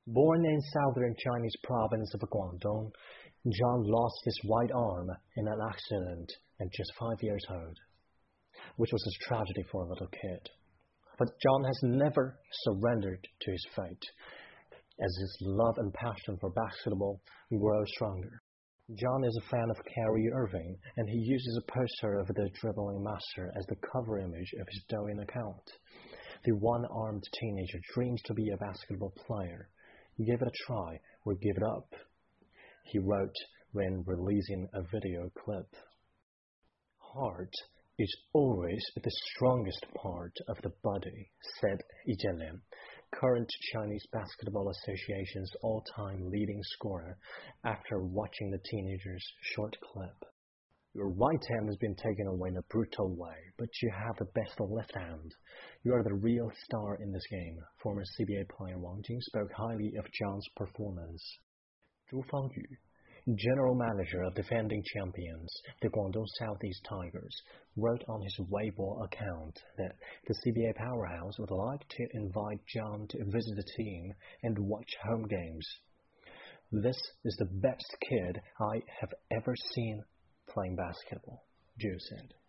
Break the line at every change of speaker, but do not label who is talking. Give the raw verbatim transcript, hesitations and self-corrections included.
Born in southern Chinese province of Guangdong, John lost his right arm in an accident at just five years old, which was a tragedy for a little kid. But John has never surrendered to his fate, as his love and passion for basketball grow stronger. John is a fan of Kyrie Irving, and he uses a poster of the dribbling master as the cover image of his Douyin account. The one-armed teenager dreams to be a basketball player. Give it a try or give it up, he wrote when releasing a video clip. Heart is always the strongest part of the body, said Yi Jianlian, current Chinese Basketball Association's all-time leading scorer, after watching the teenager's short clip. Your right hand has been taken away in a brutal way, but you have the best left hand. You are the real star in this game. Former C B A player Wang Jing spoke highly of John's performance. Zhu Fangyu, general manager of defending champions, the Guangdong Southeast Tigers, wrote on his Weibo account that the C B A powerhouse would like to invite John to visit the team and watch home games. This is the best kid I have ever seen playing basketball, Zhu said.